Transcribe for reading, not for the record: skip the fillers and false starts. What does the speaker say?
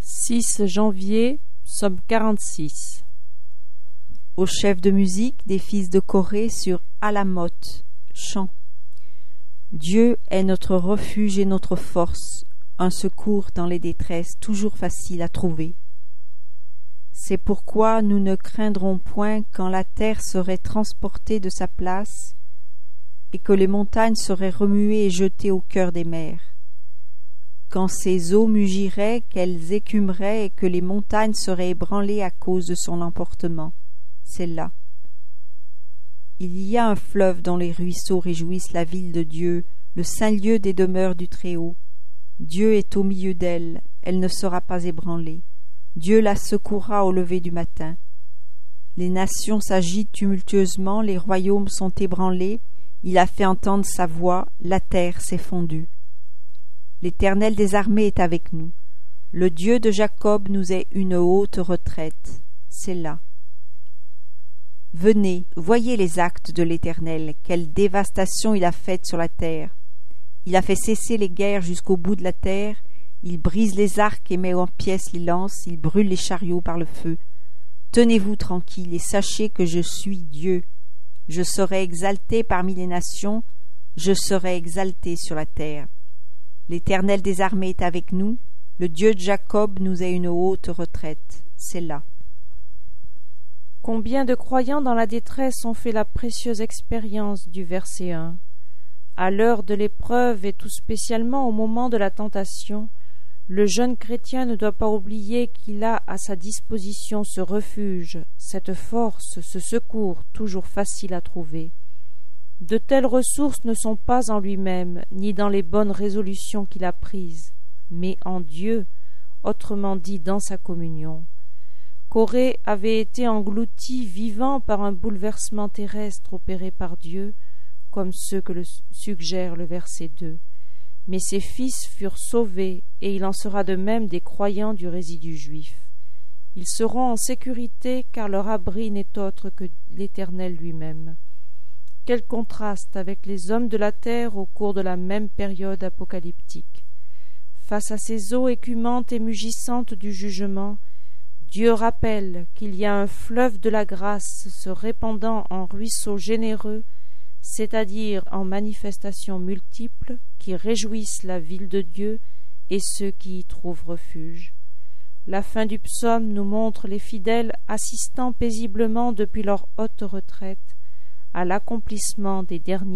6 janvier, psaume 46. Au chef de musique des fils de Corée sur Alamoth, chant. Dieu est notre refuge et notre force, un secours dans les détresses, toujours facile à trouver. C'est pourquoi nous ne craindrons point quand la terre serait transportée de sa place et que les montagnes seraient remuées et jetées au cœur des mers. Quand ces eaux mugiraient, qu'elles écumeraient et que les montagnes seraient ébranlées à cause de son emportement. C'est là. Il y a un fleuve dont les ruisseaux réjouissent la ville de Dieu, le saint lieu des demeures du Très-Haut. Dieu est au milieu d'elle, elle ne sera pas ébranlée. Dieu la secourra au lever du matin. Les nations s'agitent tumultueusement, les royaumes sont ébranlés, il a fait entendre sa voix, la terre s'est fondue. L'Éternel des armées est avec nous. Le Dieu de Jacob nous est une haute retraite. C'est là. Venez, voyez les actes de l'Éternel, quelle dévastation il a faite sur la terre. Il a fait cesser les guerres jusqu'au bout de la terre, il brise les arcs et met en pièces les lances, il brûle les chariots par le feu. Tenez-vous tranquilles et sachez que je suis Dieu. Je serai exalté parmi les nations, je serai exalté sur la terre. L'Éternel des armées est avec nous, le Dieu de Jacob nous est une haute retraite. C'est là. Combien de croyants dans la détresse ont fait la précieuse expérience du verset 1. À l'heure de l'épreuve et tout spécialement au moment de la tentation, le jeune chrétien ne doit pas oublier qu'il a à sa disposition ce refuge, cette force, ce secours toujours facile à trouver. De telles ressources ne sont pas en lui-même, ni dans les bonnes résolutions qu'il a prises, mais en Dieu, autrement dit dans sa communion. Corée avait été englouti vivant par un bouleversement terrestre opéré par Dieu, comme ce que le suggère le verset 2. Mais ses fils furent sauvés, et il en sera de même des croyants du résidu juif. Ils seront en sécurité, car leur abri n'est autre que l'Éternel lui-même. Quel contraste avec les hommes de la terre au cours de la même période apocalyptique. Face à ces eaux écumantes et mugissantes du jugement, Dieu rappelle qu'il y a un fleuve de la grâce se répandant en ruisseaux généreux, c'est-à-dire en manifestations multiples qui réjouissent la ville de Dieu et ceux qui y trouvent refuge. La fin du psaume nous montre les fidèles assistant paisiblement depuis leur haute retraite à l'accomplissement des derniers